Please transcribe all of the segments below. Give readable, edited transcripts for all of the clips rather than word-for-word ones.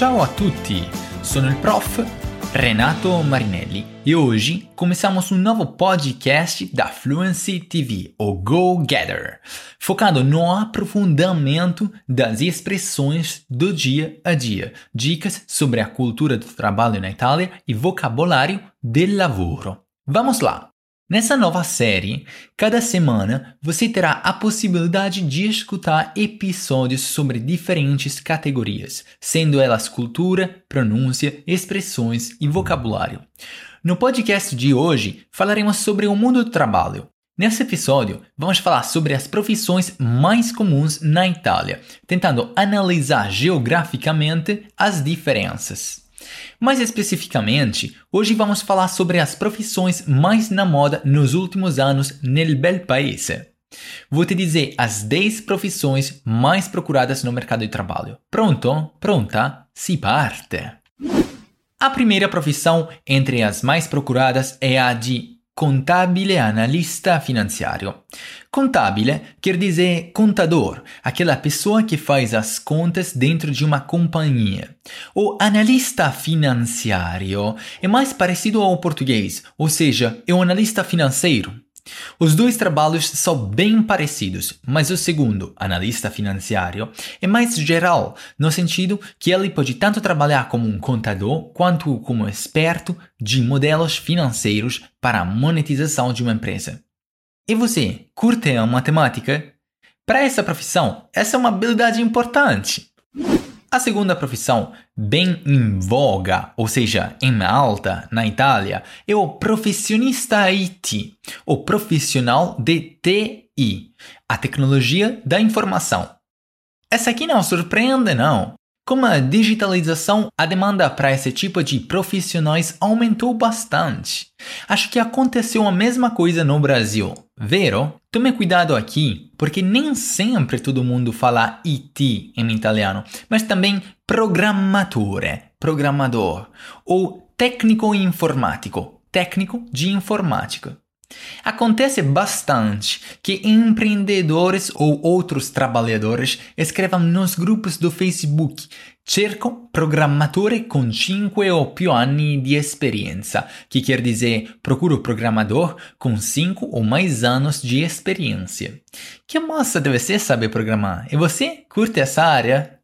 Ciao a tutti, sono il prof Renato Marinelli e hoje começamos um novo podcast da Fluency TV, o Go Gather, focado no aprofundamento das expressões do dia a dia, dicas sobre a cultura do trabalho na Itália e vocabulário del lavoro. Vamos lá! Nessa nova série, cada semana você terá a possibilidade de escutar episódios sobre diferentes categorias, sendo elas cultura, pronúncia, expressões e vocabulário. No podcast de hoje, falaremos sobre o mundo do trabalho. Nesse episódio, vamos falar sobre as profissões mais comuns na Itália, tentando analisar geograficamente as diferenças. Mais especificamente, hoje vamos falar sobre as profissões mais na moda nos últimos anos nel bel paese. Vou te dizer as 10 profissões mais procuradas no mercado de trabalho. Pronto? Pronta? Si parte! A primeira profissão entre as mais procuradas é a de contabile analista finanziario. Contabile quer dizer contador, aquela pessoa que faz as contas dentro de uma companhia. O analista finanziario é mais parecido ao português, ou seja, é um analista financeiro. Os dois trabalhos são bem parecidos, mas o segundo, analista finanziario, é mais geral, no sentido que ele pode tanto trabalhar como um contador quanto como experto de modelos financeiros para a monetização de uma empresa. E você, curte a matemática? Para essa profissão, essa é uma habilidade importante. A segunda profissão, bem em voga, ou seja, em alta na Itália, é o profissionista IT, o profissional de TI, a tecnologia da informação. Essa aqui não surpreende, não. Com a digitalização, a demanda para esse tipo de profissionais aumentou bastante. Acho que aconteceu a mesma coisa no Brasil, vero? Tome cuidado aqui, porque nem sempre todo mundo fala IT em italiano, mas também programmatore, programador, ou técnico informático, técnico de informática. Acontece bastante que empreendedores ou outros trabalhadores escrevam nos grupos do Facebook: cerco programmatore com 5 ou più anni di esperienza, que quer dizer procuro programador com 5 ou mais anos de experiência. Que moça deve ser saber programar? E você curte essa área?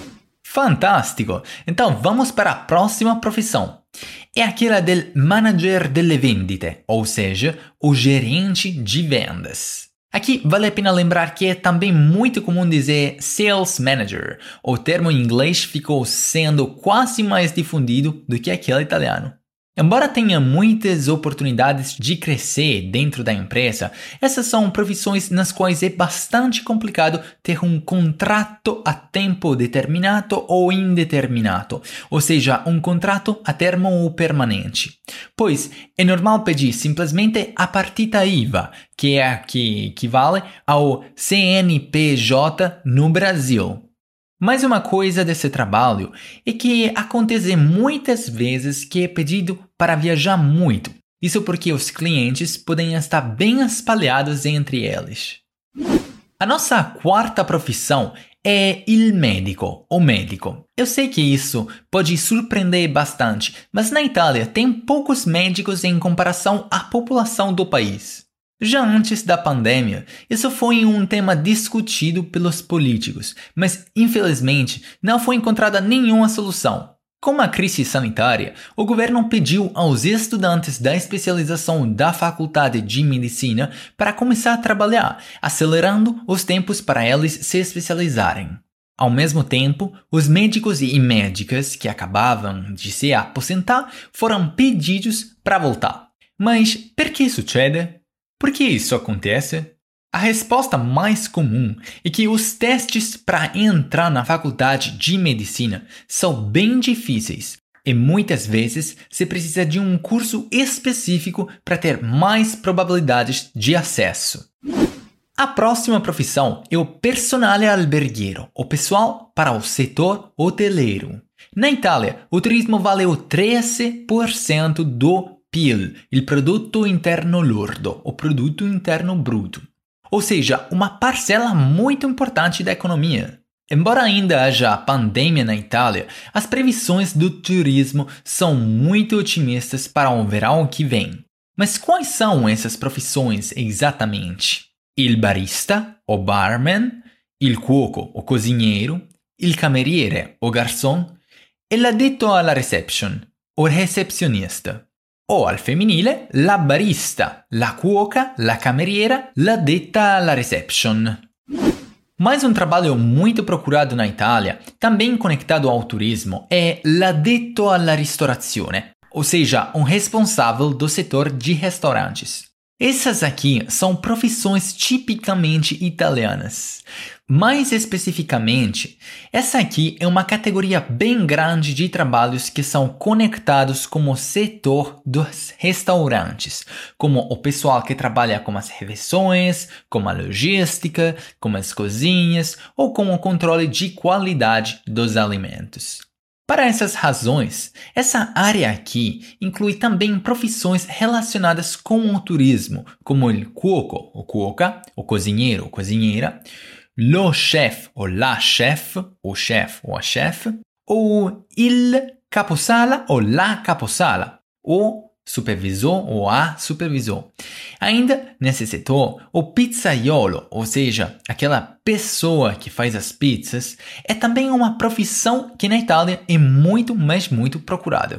Fantástico! Então vamos para a próxima profissão. É aquela del manager delle vendite, ou seja, o gerente de vendas. Aqui vale a pena lembrar que é também muito comum dizer sales manager. O termo em inglês ficou sendo quase mais difundido do que aquele italiano. Embora tenha muitas oportunidades de crescer dentro da empresa, essas são profissões nas quais é bastante complicado ter um contrato a tempo determinato ou indeterminato, ou seja, um contrato a termo ou permanente. Pois é normal pedir simplesmente a partita IVA, que é a que equivale ao CNPJ no Brasil. Mais uma coisa desse trabalho é que acontece muitas vezes que é pedido para viajar muito. Isso porque os clientes podem estar bem espalhados entre eles. A nossa quarta profissão é il medico, o médico. Eu sei que isso pode surpreender bastante, mas na Itália tem poucos médicos em comparação à população do país. Já antes da pandemia, isso foi um tema discutido pelos políticos, mas infelizmente não foi encontrada nenhuma solução. Com a crise sanitária, o governo pediu aos estudantes da especialização da Faculdade de Medicina para começar a trabalhar, acelerando os tempos para eles se especializarem. Ao mesmo tempo, os médicos e médicas que acabavam de se aposentar foram pedidos para voltar. Mas por que sucede? Por que isso acontece? A resposta mais comum é que os testes para entrar na faculdade de medicina são bem difíceis e muitas vezes se precisa de um curso específico para ter mais probabilidades de acesso. A próxima profissão é o personale alberghiero, o pessoal para o setor hoteleiro. Na Itália, o turismo vale o 13% do PIL, il prodotto interno lordo, o produto interno bruto. Ou seja, uma parcela muito importante da economia. Embora ainda haja pandemia na Itália, as previsões do turismo são muito otimistas para o verão que vem. Mas quais são essas profissões exatamente? Il barista, o barman, il cuoco, o cozinheiro, il cameriere, o garçom, e l'addetto alla reception, o recepcionista. O al femminile, la barista, la cuoca, la cameriera, l'addetta alla reception. Mais um trabalho muito procurado na Itália, também conectado ao turismo, é l'addetto alla ristorazione, ou seja, um responsável do setor de restaurantes. Essas aqui são profissões tipicamente italianas. Mais especificamente, essa aqui é uma categoria bem grande de trabalhos que são conectados com o setor dos restaurantes, como o pessoal que trabalha com as refeições, com a logística, com as cozinhas ou com o controle de qualidade dos alimentos. Para essas razões, essa área aqui inclui também profissões relacionadas com o turismo, como o cuoco, o cuoca, o cozinheiro, cozinheira, lo chef ou la chef, o chef ou a chef, ou il caposala ou la caposala, o supervisor ou a supervisor. Ainda nesse setor, o pizzaiolo, ou seja, aquela pessoa que faz as pizzas, é também uma profissão que na Itália é muito, mas muito procurada.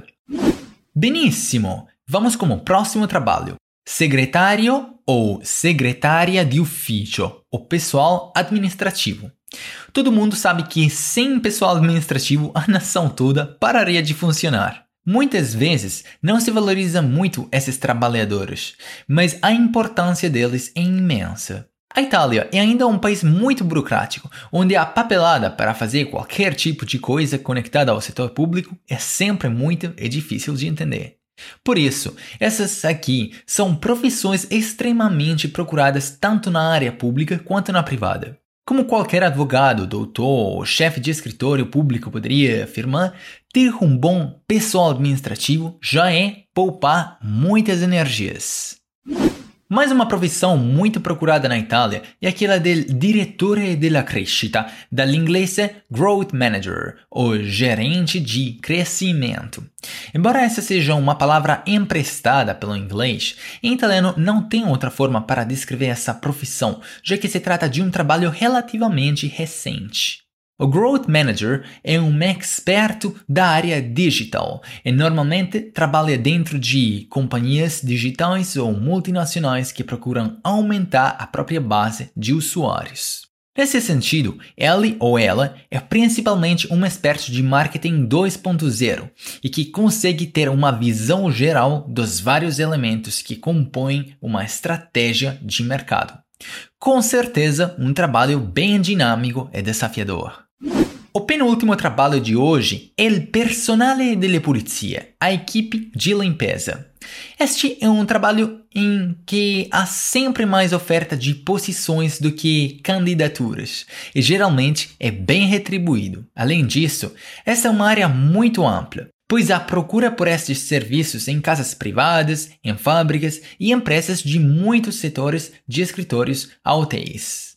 Benissimo! Vamos com o próximo trabalho. Segretário ou secretária de ufficio, o pessoal administrativo. Todo mundo sabe que sem pessoal administrativo a nação toda pararia de funcionar. Muitas vezes não se valoriza muito esses trabalhadores, mas a importância deles é imensa. A Itália é ainda um país muito burocrático, onde a papelada para fazer qualquer tipo de coisa conectada ao setor público é sempre muito e difícil de entender. Por isso, essas aqui são profissões extremamente procuradas tanto na área pública quanto na privada. Como qualquer advogado, doutor ou chefe de escritório público poderia afirmar, ter um bom pessoal administrativo já é poupar muitas energias. Mais uma profissão muito procurada na Itália é aquela del direttore della crescita, dall'inglese Growth Manager, ou gerente de crescimento. Embora essa seja uma palavra emprestada pelo inglês, em italiano não tem outra forma para descrever essa profissão, já que se trata de um trabalho relativamente recente. O Growth Manager é um experto da área digital e normalmente trabalha dentro de companhias digitais ou multinacionais que procuram aumentar a própria base de usuários. Nesse sentido, ele ou ela é principalmente um experto de marketing 2.0 e que consegue ter uma visão geral dos vários elementos que compõem uma estratégia de mercado. Com certeza, um trabalho bem dinâmico e desafiador. O penúltimo trabalho de hoje é o personale delle pulizie, a equipe de limpeza. Este é um trabalho em que há sempre mais oferta de posições do que candidaturas e geralmente é bem retribuído. Além disso, essa é uma área muito ampla, pois há procura por estes serviços em casas privadas, em fábricas e empresas de muitos setores de escritórios a hotéis.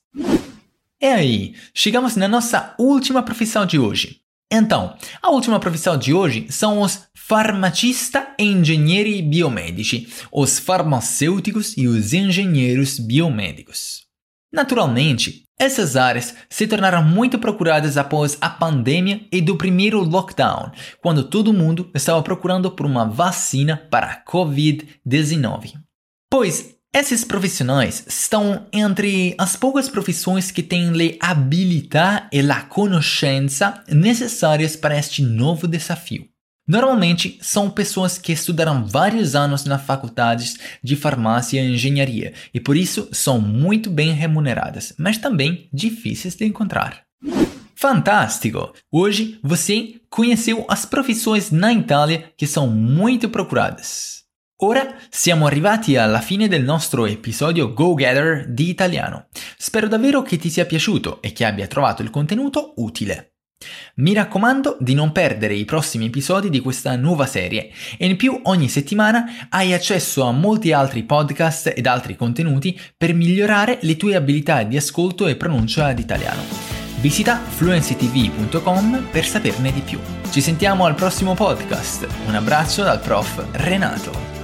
E aí, chegamos na nossa última profissão de hoje. Então, a última profissão de hoje são os farmacista e engenheiri biomedici, os farmacêuticos e os engenheiros biomédicos. Naturalmente, essas áreas se tornaram muito procuradas após a pandemia e do primeiro lockdown, quando todo mundo estava procurando por uma vacina para a Covid-19. Pois esses profissionais estão entre as poucas profissões que têm a habilidade e a conoscenza necessárias para este novo desafio. Normalmente, são pessoas que estudaram vários anos nas faculdades de farmácia e engenharia e por isso são muito bem remuneradas, mas também difíceis de encontrar. Fantástico! Hoje você conheceu as profissões na Itália que são muito procuradas. Ora siamo arrivati alla fine del nostro episodio Go Gather di italiano. Spero davvero che ti sia piaciuto e che abbia trovato il contenuto utile. Mi raccomando di non perdere i prossimi episodi di questa nuova serie e in più ogni settimana hai accesso a molti altri podcast ed altri contenuti per migliorare le tue abilità di ascolto e pronuncia d'italiano. Visita fluencytv.com per saperne di più. Ci sentiamo al prossimo podcast. Un abbraccio dal prof Renato.